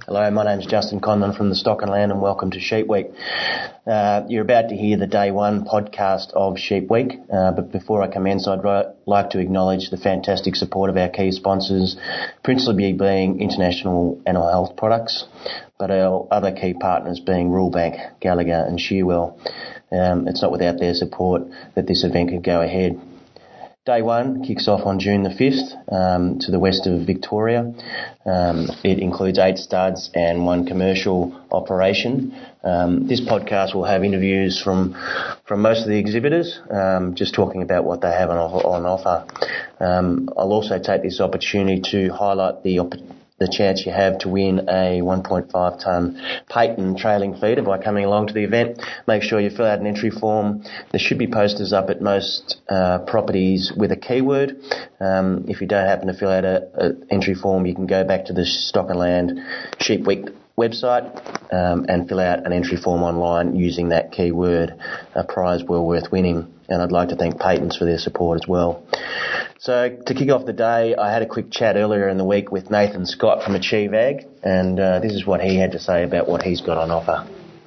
Hello, my name's Justin Conlon from the Stock and Land, and welcome to Sheep Week. You're about to hear the Day 1 podcast of Sheep Week, but before I commence, I'd like to acknowledge the fantastic support of our key sponsors, principally being International Animal Health Products, but our other key partners being Rural Bank, Gallagher and Shearwell. It's not without their support that this event could go ahead. Day 1 kicks off on June the 5th to the west of Victoria. It includes 8 studs and 1 commercial operation. This podcast will have interviews from most of the exhibitors, just talking about what they have on offer. I'll also take this opportunity to highlight the chance you have to win a 1.5 tonne Peyton trailing feeder by coming along to the event. Make sure you fill out an entry form. There should be posters up at most properties with a keyword. If you don't happen to fill out an entry form, you can go back to the Stock and Land Sheep Week website and fill out an entry form online using that keyword. A prize well worth winning. And I'd like to thank Peyton's for their support as well. So to kick off the day, I had a quick chat earlier in the week with Nathan Scott from Achieve Ag, and this is what he had to say about what he's got on offer.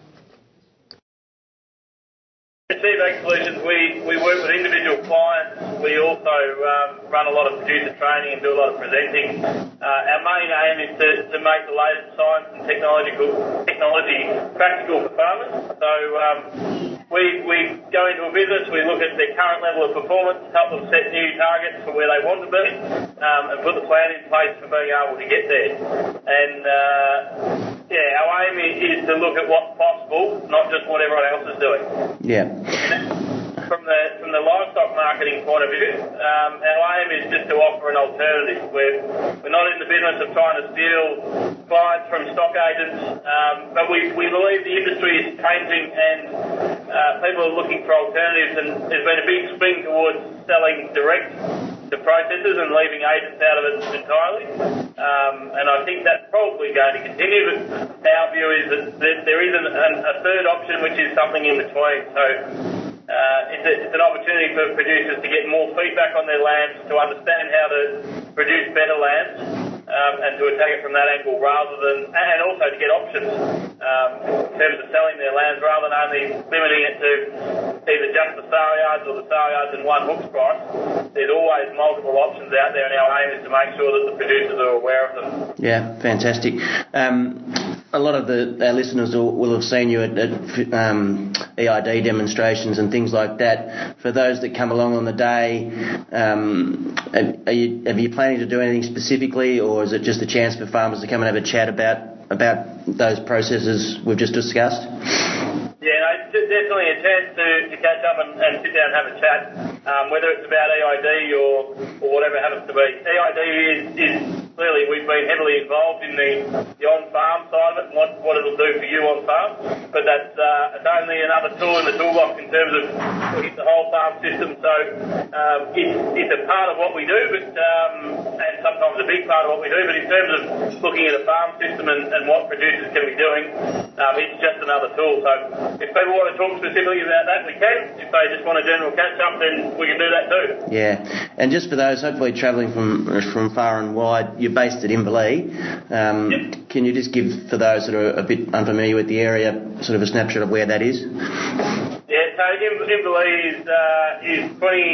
Achieve Ag Solutions, we work with individual clients. We also run a lot of producer training and do a lot of presenting. Our main aim is to make the latest science and technology practical for farmers. So we go into a business, we look at their current level of performance, help them set new targets for where they want to be, and put the plan in place for being able to get there. And our aim is to look at what's possible, not just what everyone else is doing. Yeah. From the livestock marketing point of view, our aim is just to offer an alternative. We're not in the business of trying to steal clients from stock agents, but we believe the industry is changing and people are looking for alternatives, and there's been a big swing towards selling direct to processors and leaving agents out of it entirely. And I think that's probably going to continue, but our view is that there is a third option, which is something in between. So it's an opportunity for producers to get more feedback on their lands, to understand how to produce better lands, and to attack it from that angle and also to get options in terms of selling their lands rather than only limiting it to either just the sale yards or the sale yards and one hooks price. There's always multiple options out there, and our aim is to make sure that the producers are aware of them. Yeah, fantastic. A lot of our listeners will have seen you at EID demonstrations and things like that. For those that come along on the day, have you planning to do anything specifically, or is it just a chance for farmers to come and have a chat about those processes we've just discussed? Yeah, definitely a chance to catch up and sit down and have a chat, whether it's about EID or whatever it happens to be. EID is clearly we've been heavily involved in the on-farm side of it and what it'll do for you on-farm, but that's it's only another tool in the toolbox in terms of looking at the whole farm system. So it's a part of what we do, but and sometimes a big part of what we do, but in terms of looking at a farm system and what producers can be doing, it's just another tool. So if people want to talk specifically about that, we can. If they just want a general catch-up, then we can do that too. Yeah, and just for those hopefully travelling from far and wide, you're based at Inverleigh. Yep. Can you just give, for those that are a bit unfamiliar with the area, sort of a snapshot of where that is? Yeah, so Inverleigh is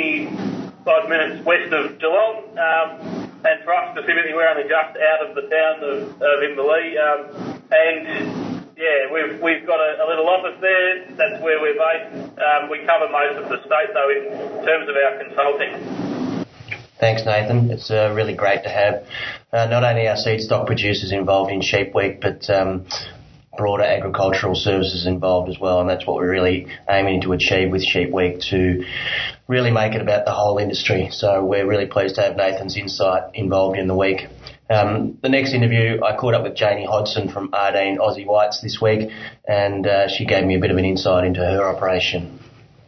25 minutes west of Geelong, and for us specifically, we're only just out of the town of Inverleigh, and yeah, we've got a little office there. That's where we're based. We cover most of the state, though, in terms of our consulting. Thanks, Nathan. It's really great to have not only our seed stock producers involved in Sheep Week, but broader agricultural services involved as well, and that's what we're really aiming to achieve with Sheep Week, to really make it about the whole industry. So we're really pleased to have Nathan's insight involved in the week. The next interview, I caught up with Janie Hodson from Ardeen Aussie Whites this week, and she gave me a bit of an insight into her operation.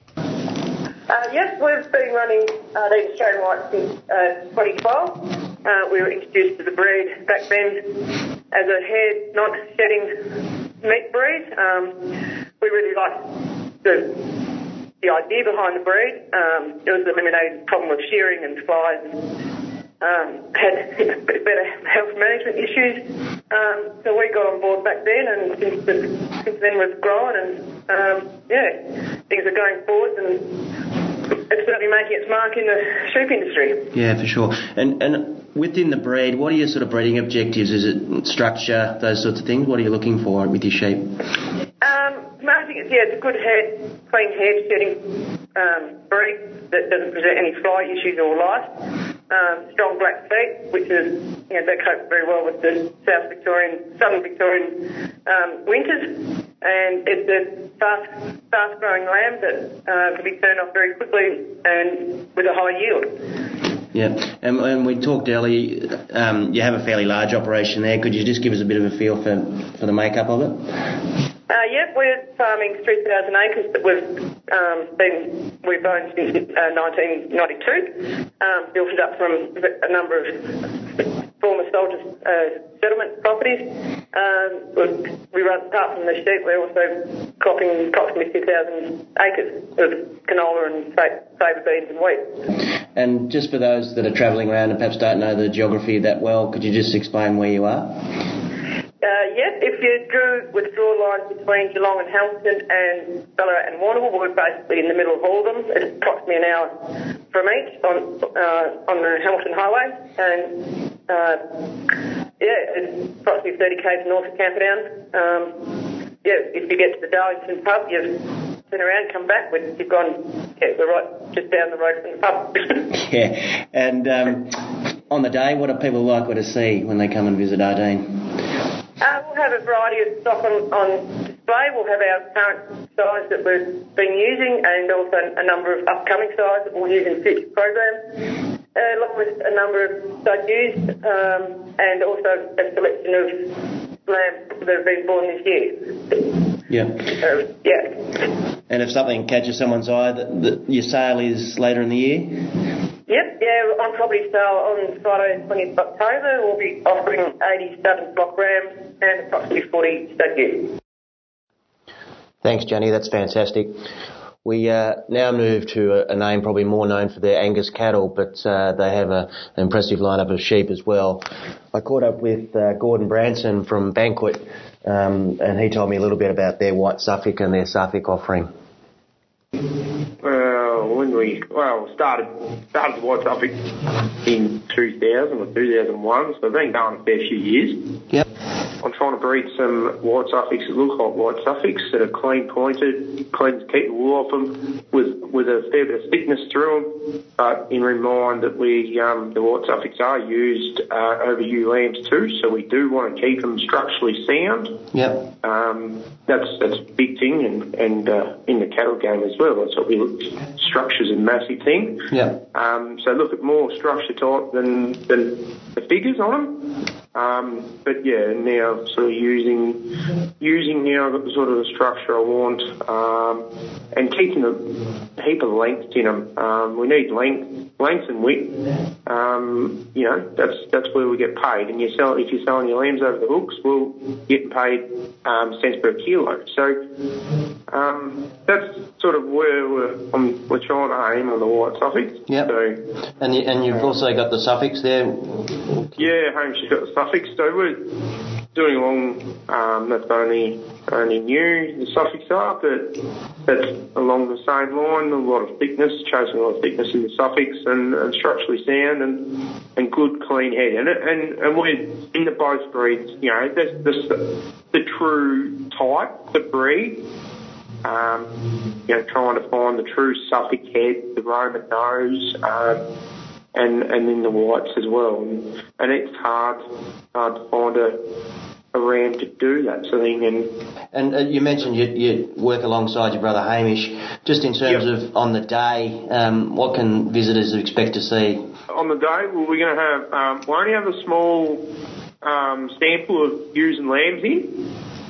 Yes, we've been running Ardeen Australian Whites since 2012. We were introduced to the breed back then as a hair not shedding meat breed. We really liked the idea behind the breed. It was eliminating the problem of shearing and flies had better health management issues. So we got on board back then, and since then we've grown, and things are going forward, and it's certainly making its mark in the sheep industry. Yeah, for sure. And within the breed, what are your sort of breeding objectives? Is it structure, those sorts of things? What are you looking for with your sheep? I think it's a good head, clean head, shedding breed that doesn't present any fly issues or lice. Strong black feet, which is, they cope very well with the southern Victorian winters. And it's a fast-growing lamb that can be turned off very quickly and with a high yield. Yeah, and we talked earlier, you have a fairly large operation there. Could you just give us a bit of a feel for the makeup of it? We're farming 3,000 acres that we've owned since 1992. Built it up from a number of former soldiers' settlement properties. We run, apart from the sheep, we're also cropping approximately 2,000 acres of canola and favour beans and wheat. And just for those that are travelling around and perhaps don't know the geography that well, could you just explain where you are? If you drew with draw lines between Geelong and Hamilton and Ballarat and Warrnambool, we're basically in the middle of all of them. It's approximately an hour from each on the Hamilton Highway, and it's approximately 30 km north of Camperdown. If you get to the Darlington pub, you turn around, come back, you've gone we're right just down the road from the pub. Yeah, and on the day, what do people likely to see when they come and visit Ardeen? We'll have a variety of stock on display. We'll have our current size that we've been using, and also a number of upcoming size that we'll use in future programs, along with a number of stud ewes, and also a selection of lambs that have been born this year. Yeah. And if something catches someone's eye, that your sale is later in the year? Yep, on property sale on Friday, 20th of October, we'll be offering 80 stud and block rams and approximately 40 stud ewes. Thanks, Jenny. That's fantastic. We now move to a name probably more known for their Angus cattle, but they have an impressive lineup of sheep as well. I caught up with Gordon Branson from Banquet, and he told me a little bit about their White Suffolk and their Suffolk offering. When we started the White Suffolk in 2000 or 2001, so I've been going a fair few years. Yep. I'm trying to breed some White Suffolks that look like White Suffolks that are clean pointed, clean to keep the wool off them, with a fair bit of thickness through them. But in mind that the White Suffolks are used over ewe lambs too, so we do want to keep them structurally sound. Yep. That's a big thing, and in the cattle game as well. That's what we look. Structure's a massive thing. Yeah. So look at more structure type than the figures on them. But yeah, now sort of using now the sort of the structure I want, and keeping a heap of length in them. We need length and width. That's where we get paid. And if you're selling your lambs over the hooks, we'll get paid cents per kilo. So that's sort of where we're trying to aim on the White Suffolk. Yeah. So, and you've also got the Suffolks there. Yeah, Hamish's got the Suffolks. So we're doing along. That's only new. The Suffolks are, but that's along the same line. A lot of thickness, chasing a lot of thickness in the Suffolks, and structurally sound and good clean head. And we're in the both breeds. That's the true type, the breed. Trying to find the true Suffolk head, the Roman nose, and then the whites as well. And it's hard to find a ram to do that sort of thing. And you mentioned you work alongside your brother Hamish. Just in terms of on the day, what can visitors expect to see? On the day, we're going to have, we only have a small sample of ewes and lambs in.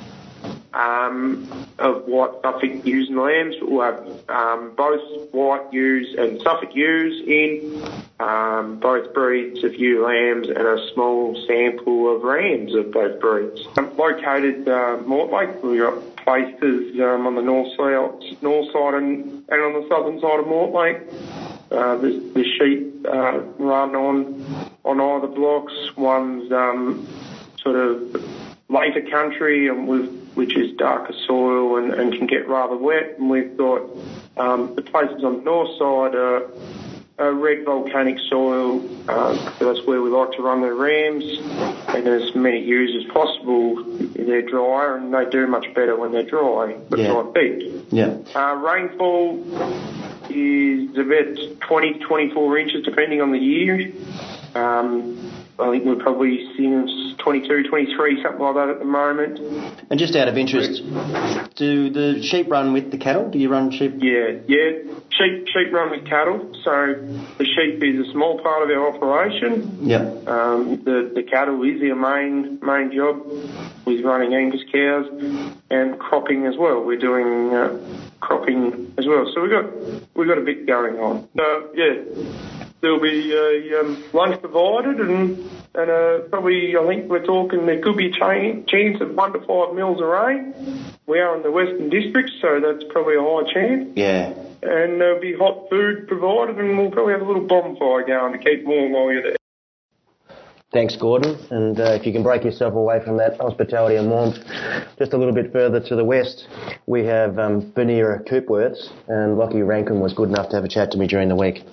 Of White Suffolk ewes and lambs. We'll have both white ewes and Suffolk ewes in, both breeds of ewe lambs, and a small sample of rams of both breeds. Located Mortlake, we've got places on the north side and on the southern side of Mortlake. The sheep run on on either blocks. One's sort of later country, which is darker soil and can get rather wet. And we've got the places on the north side are red volcanic soil. That's where we like to run the rams, and as many ewes as possible. They're drier, and they do much better when they're dry, but dry feed. Yeah. Rainfall is about 20 to 24 inches, depending on the year. I think we're probably seeing 22, 23, something like that at the moment. And just out of interest, do the sheep run with the cattle? Do you run sheep? Yeah. Sheep run with cattle, so the sheep is a small part of our operation. Yeah. The cattle is our main job, with running Angus cows and cropping as well. We're doing cropping as well, so we've got a bit going on. So there'll be lunch provided, and probably, I think we're talking there could be a chance of 1 to 5 mils of rain. We are in the Western District, so that's probably a high chance. Yeah. And there'll be hot food provided, and we'll probably have a little bonfire going to keep warm while you're there. Thanks, Gordon. And if you can break yourself away from that hospitality and warmth, just a little bit further to the west, we have Vanera Coopworths, and Lockie Rankin was good enough to have a chat to me during the week.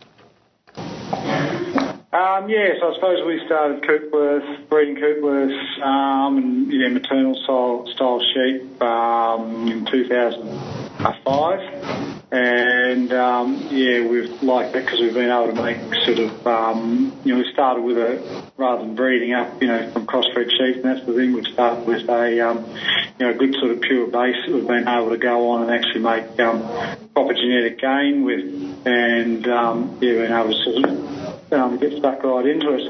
Yes, I suppose we started breeding Coopworths and maternal style sheep in 2005, and we've liked that because we've been able to make sort of we started with rather than breeding up from crossbred sheep, and that's the thing. We've started with a good sort of pure base that we've been able to go on and actually make proper genetic gain with, and been able to sort of get stuck right into it.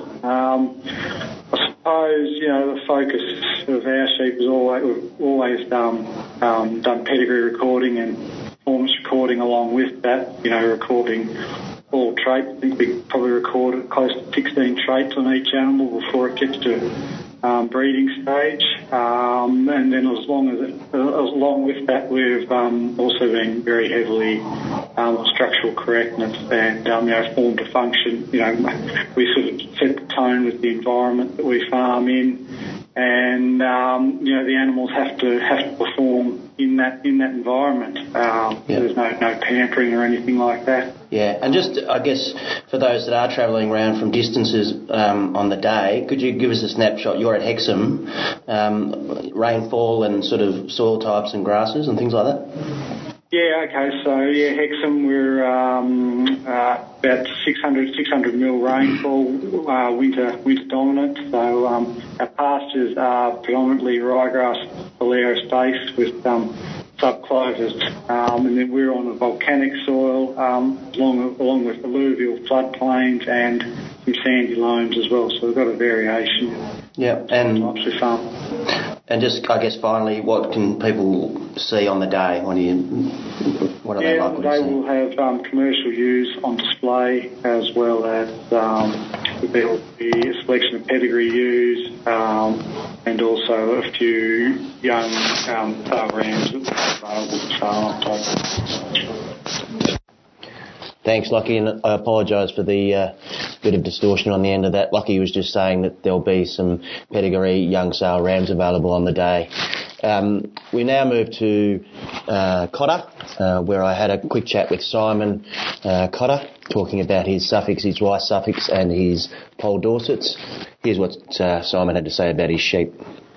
I suppose, the focus of our sheep is we've always done pedigree recording and performance recording along with that, recording all traits. I think we probably recorded close to 16 traits on each animal before it gets to breeding stage. And then along with that, we've also been very heavily on structural correctness and form to function. We sort of set the tone with the environment that we farm in, and the animals have to perform in that environment. There's no pampering or anything like that. Yeah, and just, I guess, for those that are travelling around from distances on the day, could you give us a snapshot? You're at Hexham, rainfall and sort of soil types and grasses and things like that? Yeah, okay, so Hexham, we're about 600 mil rainfall, winter dominant. So our pastures are predominantly ryegrass phalaris based with subclovers, and then we're on a volcanic soil along with alluvial floodplains and some sandy loams as well. So we've got a variation. Yeah, and just, I guess, finally, what can people see on the day? What are they likely to see? They will have commercial ewes on display, as well as there will be a selection of pedigree ewes, and also a few young sale rams available for sale. Thanks, Lucky, and I apologise for the bit of distortion on the end of that. Lucky was just saying that there'll be some pedigree young sale rams available on the day. We now move to Cotter, where I had a quick chat with Simon Cotter, talking about his Suffolks, his Rice Suffolks and his Poll Dorsets. Here's what Simon had to say about his sheep.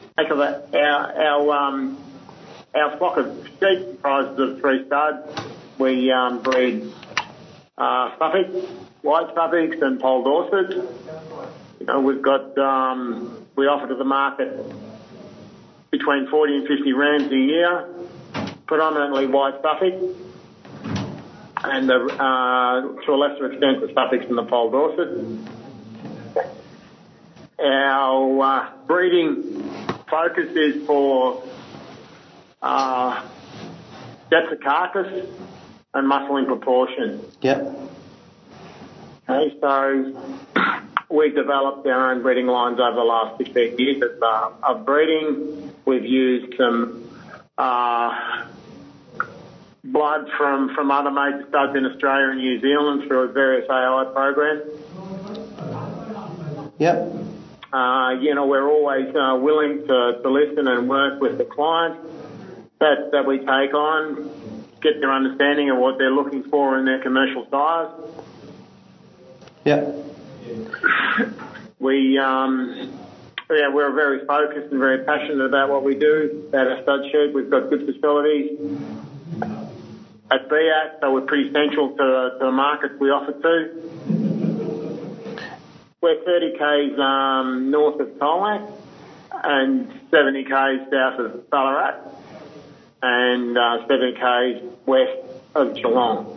Our flock of sheep comprises of 3 studs. We breed Suffolk, White Suffolks and Poll Dorsets. We've got, we offer to the market between 40 and 50 rams a year, predominantly White Suffolk, and to a lesser extent the Suffolks and the Poll Dorsets. Our breeding focus is for depth of carcass and muscle in proportion. Yep. Okay, so we've developed our own breeding lines over the last 15 years of breeding. We've used some blood from other major studs in Australia and New Zealand through various AI programs. Yep. We're always willing to listen and work with the client that we take on, get their understanding of what they're looking for in their commercial size. Yep. We're very focused and very passionate about what we do at our stud sheep. We've got good facilities at BIAC, so we're pretty central to the markets we offer to. We're 30 k's north of Colac and 70 k's south of Ballarat and 70 k's west of Geelong.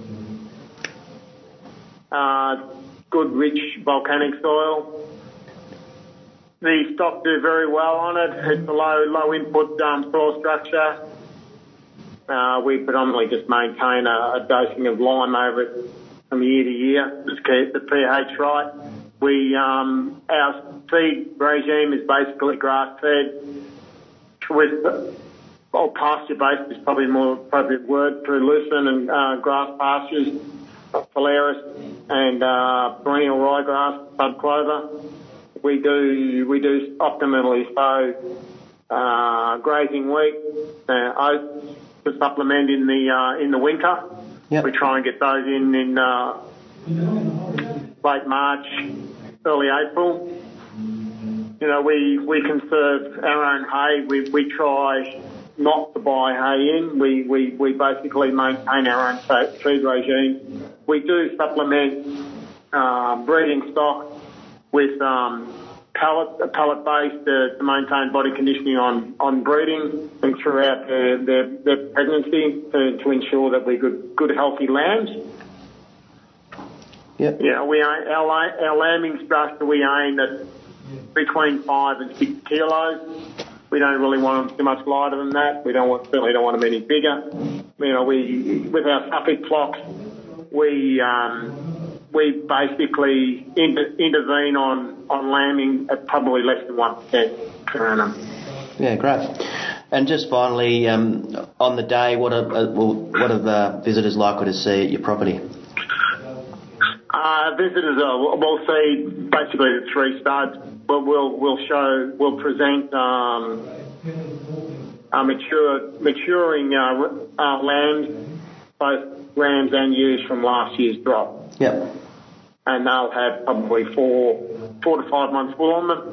Good, rich, volcanic soil. The stock do very well on it. It's a low input soil structure. We predominantly just maintain a dosing of lime over it from year to year. Just keep the pH right. Our feed regime is basically grass fed with, pasture based is probably a more appropriate word, through lucerne and grass pastures, phalaris and perennial ryegrass, bud clover. We do optimally sow grazing wheat, oats to supplement in the winter. Yep. We try and get those in late March, early April. We conserve our own hay. We try not to buy hay in. We basically maintain our own feed regime. We do supplement breeding stock with pellet base to maintain body conditioning on breeding and throughout their pregnancy to ensure that we're good healthy lambs. Yep. Yeah, our lambing structure we aim at between 5 and 6 kilos. We don't really want them too much lighter than that. Certainly don't want them any bigger. With our Suffolk flocks, we basically intervene on lambing at probably less than 1% per annum. Yeah, great. And just finally, on the day, what are visitors likely to see at your property? Visitors will see basically the 3 studs. We'll present maturing lambs, both rams and ewes from last year's drop. Yep. And they'll have probably 4 to 5 months wool on them.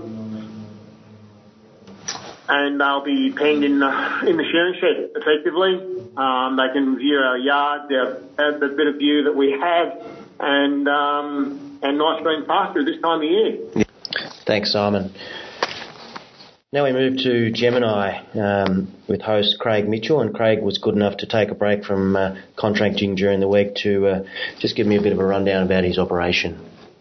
And they'll be penned in the shearing shed, effectively. They can view our yard, the bit of view that we have, and nice green pasture this time of year. Yeah. Thanks, Simon. Now we move to Gemini with host Craig Mitchell, and Craig was good enough to take a break from contracting during the week to just give me a bit of a rundown about his operation.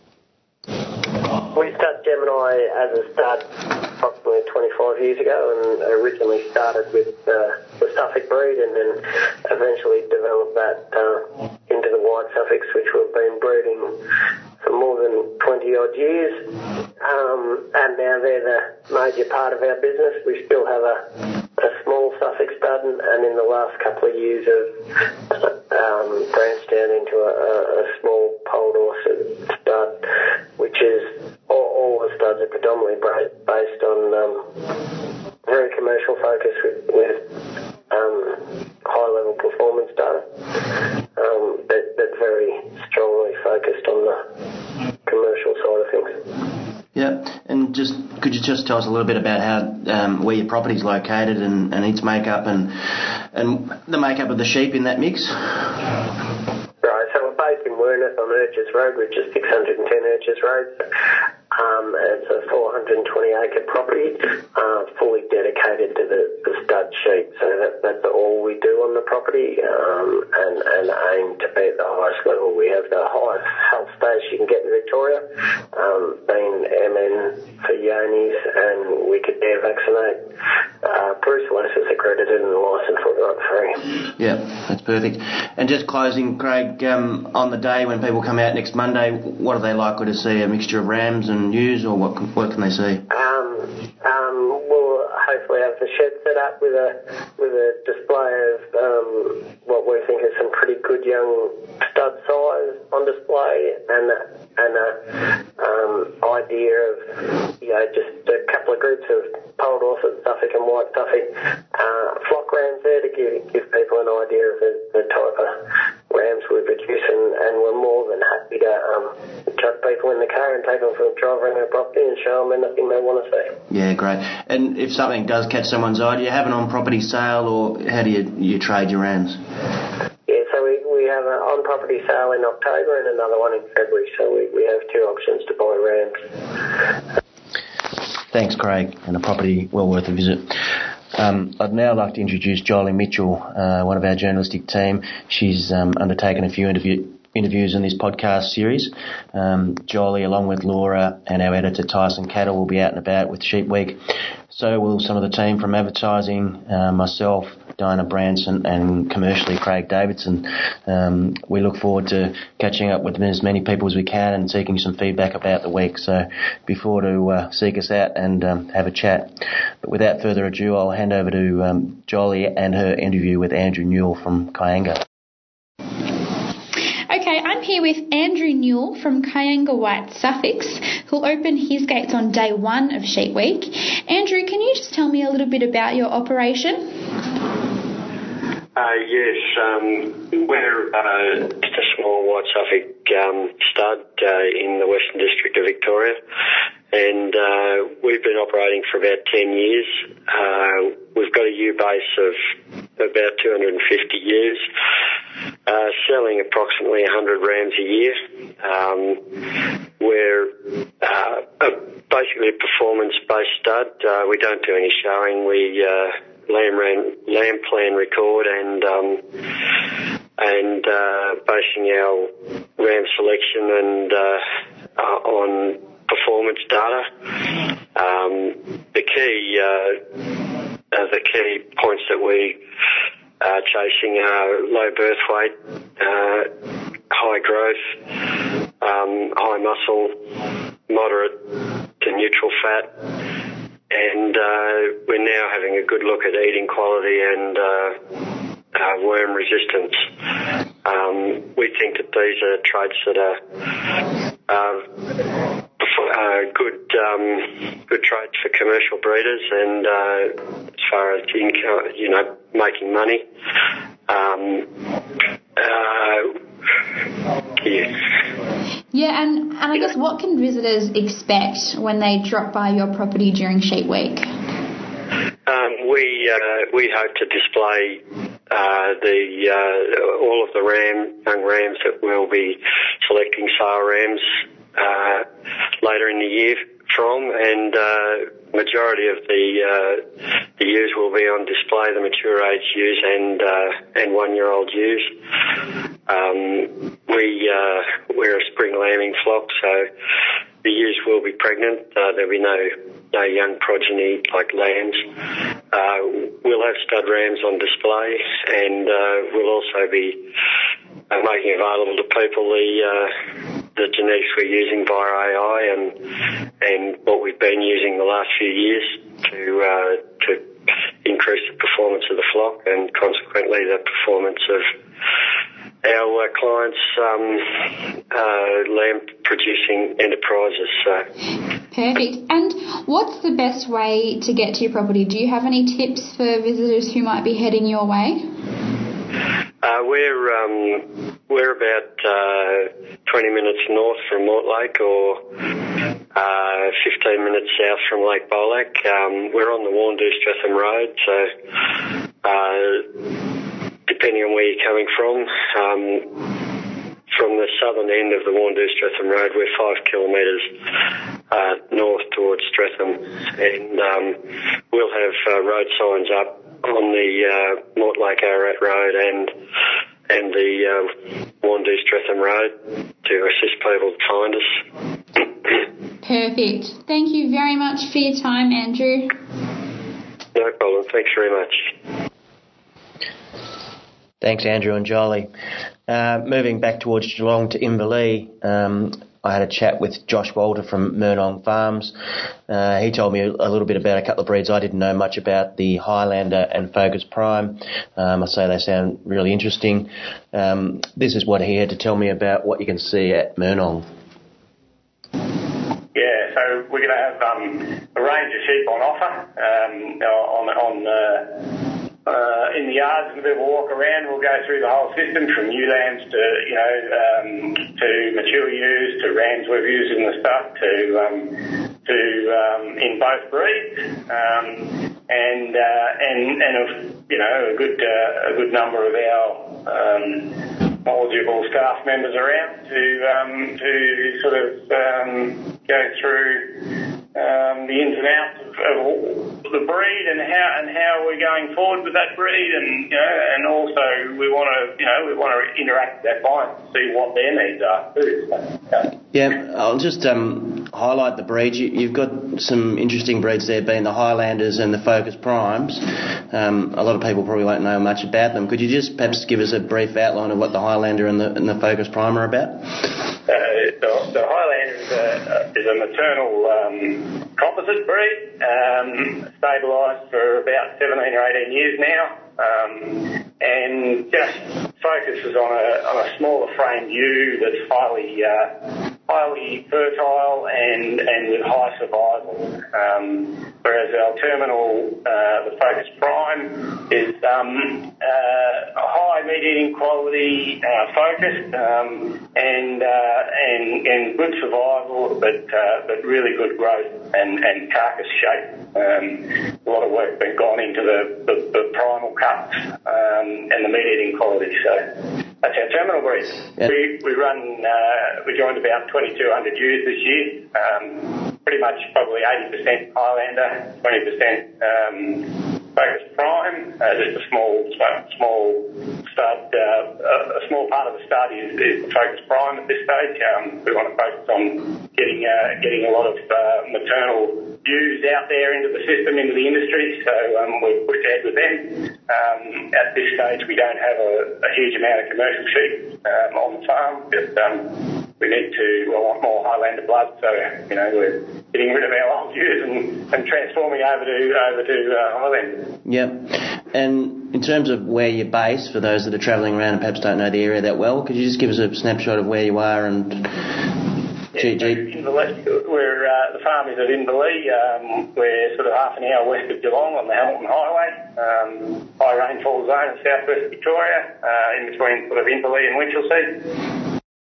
We started Gemini as a start approximately 25 years ago, and originally started with the Suffolk breed and then eventually developed that into the White Suffolks, which we've been breeding for more than 20 odd years, and now they're the major part of our business. We still have a small Suffolk stud, and in the last couple of years have branched out into a small Poll Dorset stud, which is all the studs are predominantly based on very commercial focus with high level performance data, but very strongly focused on the commercial side of things. Yeah, and could you just tell us a little bit about how where your property's located and its makeup and the makeup of the sheep in that mix? Right, so we're based in Werneth on Urchers Road, which is 610 Urchers Road. It's a 420-acre property, fully dedicated to the stud sheep. So that's all we do on the property, and aim to be at the highest level. We have the highest health status you can get in Victoria, being MN for Yonis, and we could dare vaccinate. Bruce Less is accredited and licensed for free. Yeah, that's perfect. And just closing, Craig, on the day when people come out next Monday, what are they likely to see? A mixture of rams and ewes, or what can they see? We'll basically have the shed set up with a display of what we think is some pretty good young stud size on display, and idea of just a couple of groups of Poll Dorset, Suffolk and White Suffolk flock rams there to give people an idea of the type of rams we produce, and we're more than happy to chuck people in the car and take them for a drive around our property and show them anything they want to see. Yeah, great. And if something does catch someone's eye, do you have an on-property sale, or how do you trade your rams? Yeah, so we have an on-property sale in October and another one in February, so we have two options to buy rams. Thanks, Craig, and a property well worth a visit. I'd now like to introduce Jolie Mitchell, one of our journalistic team. She's undertaken a few interviews in this podcast series. Jolie, along with Laura and our editor Tyson Cattle, will be out and about with Sheep Week. So will some of the team from advertising, myself, Diana Branson, and commercially Craig Davidson. We look forward to catching up with as many people as we can and seeking some feedback about the week. So be sure to seek us out and have a chat. But without further ado, I'll hand over to Jolie and her interview with Andrew Newell from Kayanga. Okay, I'm here with Andrew Newell from Kayanga White Suffolk, who'll open his gates on day one of Sheep Week. Andrew, can you just tell me a little bit about your operation? Yes, we're just a small White Suffolk stud in the Western District of Victoria, and we've been operating for about 10 years. We've got a ewe base of about 250 ewes, selling approximately 100 rams a year. We're basically a performance-based stud. We don't do any showing. We lamb plan record and basing our ram selection and on performance data. The key points that we are chasing are low birth weight, high growth, high muscle, moderate to neutral fat, and we're now having a good look at eating quality and worm resistance. We think that these are traits that are good traits for commercial breeders, and as far as income, making money. Yeah, and I guess what can visitors expect when they drop by your property during Sheep Week? We hope to display all of the young rams that we'll be selecting sale rams later in the year from, and majority of the ewes will be on display, the mature age ewes and 1 year old ewes. We're a spring lambing flock, so the ewes will be pregnant. There'll be no young progeny like lambs. We'll have stud rams on display, and we'll also be making available to people the genetics we're using via AI and what we've been using the last few years to increase the performance of the flock and consequently the performance of our clients' lamb producing enterprises. Perfect. And what's the best way to get to your property? Do you have any tips for visitors who might be heading your way? We're about 20 minutes north from Mortlake or 15 minutes south from Lake Bolac. We're on the Warndoo-Streatham Road, so depending on where you're coming from the southern end of the Warndoo-Streatham Road, we're 5 kilometres north towards Streatham, and we'll have road signs up on the Mortlake Ararat Road and the Warndoo-Streatham Road to assist people to find us. Perfect. Thank you very much for your time, Andrew. No problem. Thanks very much. Thanks, Andrew and Jolie. Moving back towards Geelong to Inverleigh, I had a chat with Josh Walter from Murnong Farms. He told me a little bit about a couple of breeds I didn't know much about, the Highlander and Focus Prime. I say they sound really interesting. This is what he had to tell me about what you can see at Murnong. Yeah, so we're going to have a range of sheep on offer in the yards, and a bit of a walk around. We'll go through the whole system from new lambs to mature ewes to rams we've used in the stuff to in both breeds, and a good number of our knowledgeable staff members around to sort of go through the ins and outs of the breed and how we're going forward with that breed, and also we want to interact with our clients to see what their needs are too. Yeah, I'll just highlight the breeds. You've got some interesting breeds there, being the Highlanders and the Focus Primes. A lot of people probably won't know much about them. Could you just perhaps give us a brief outline of what the Highlander and the Focus Prime are about? The Highlander is a maternal composite breed, stabilised for about 17 or 18 years now, and just focuses on a smaller frame ewe that's highly fertile and with high survival. Whereas our terminal, the Focus Prime, is a high meat-eating quality, focused, and good survival, but really good growth and carcass shape. A lot of work been gone into the primal cuts and the meat-eating quality. So that's our terminal breed. Yep. We joined about 2,200 ewes this year. Pretty much probably 80% Highlander, 20% Focus Prime. Just a small stud. A small part of the stud is the Focus Prime at this stage. We want to focus on getting a lot of maternal ewes out there into the system, into the industry. So we've pushed ahead with them. At this stage, we don't have a huge amount of commercial sheep on the farm. Just I want more Highlander blood, so we're getting rid of our old ewes and transforming over to Highlander. Yep. And in terms of where you're based, for those that are travelling around and perhaps don't know the area that well, could you just give us a snapshot of where you are and Inverleigh. The farm is at Inverleigh. We're sort of half an hour west of Geelong on the Hamilton Highway. High rainfall zone in southwest Victoria, in between sort of Inverleigh and Winchelsea.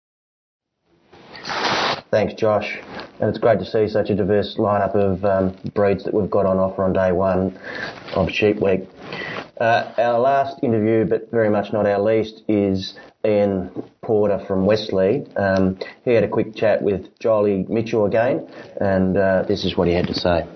Thanks, Josh. And it's great to see such a diverse lineup of breeds that we've got on offer on day one of Sheep Week. Our last interview, but very much not our least, is Ian Porter from Westlea. He had a quick chat with Jolie Mitchell again, and this is what he had to say.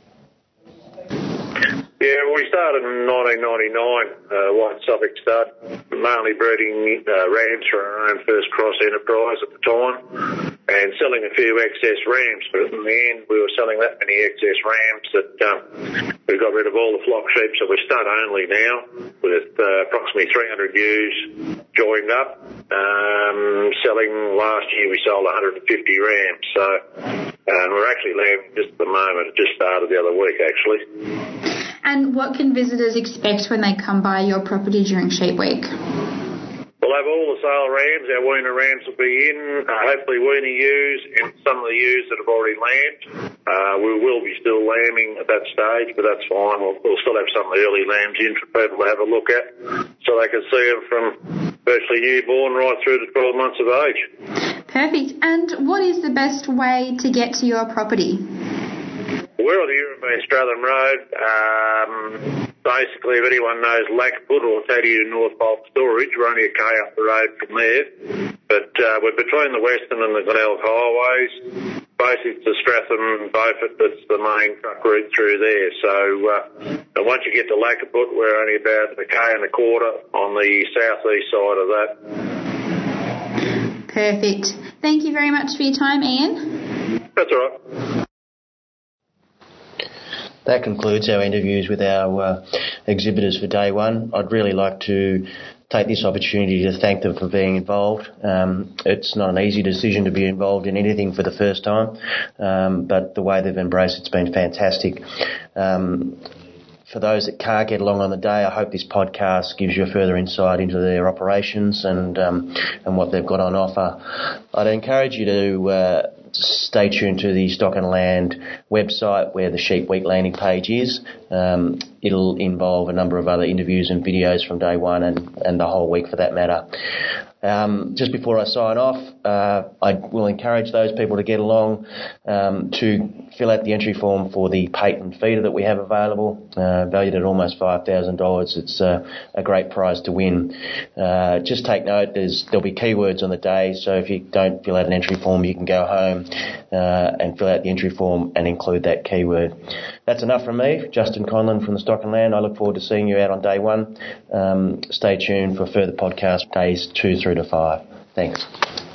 Yeah, we started in 1999, White Suffolk stud, mainly breeding rams for our own first cross enterprise at the time, and selling a few excess rams. But in the end, we were selling that many excess rams that we got rid of all the flock sheep, so we're stud only now, with approximately 300 ewes joined up. Selling last year, we sold 150 rams. So, and we're actually lambing just at the moment. It just started the other week, actually. And what can visitors expect when they come by your property during Sheep Week? We'll have all the sale rams. Our weaner rams will be in, hopefully weaner ewes and some of the ewes that have already lambed. We will be still lambing at that stage, but that's fine. We'll still have some of the early lambs in for people to have a look at, so they can see them from virtually newborn right through to 12 months of age. Perfect. And what is the best way to get to your property? We're on the Eurobane Stratham Road. Basically, if anyone knows Lackput or Taddy North Bulk Storage, we're only a K up the road from there. But we're between the Western and the Glenelg highways. Basically, it's the Stratham and Beaufort that's the main truck route through there. So and once you get to Lackput, we're only about a K and a quarter on the southeast side of that. Perfect. Thank you very much for your time, Ian. That's all right. That concludes our interviews with our exhibitors for day one. I'd really like to take this opportunity to thank them for being involved. It's not an easy decision to be involved in anything for the first time, but the way they've embraced it's been fantastic. For those that can't get along on the day, I hope this podcast gives you a further insight into their operations and what they've got on offer. I'd encourage you to stay tuned to the Stock and Land website where the Sheep Week landing page is. It'll involve a number of other interviews and videos from day one and the whole week for that matter. Just before I sign off, I will encourage those people to get along to fill out the entry form for the patent feeder that we have available, valued at almost $5,000. It's a great prize to win. Just take note, there'll be keywords on the day, so if you don't fill out an entry form, you can go home and fill out the entry form and include that keyword. That's enough from me, Justin Conlon from the Stock and Land. I look forward to seeing you out on day one. Stay tuned for further podcast days 2 through to 5. Thanks.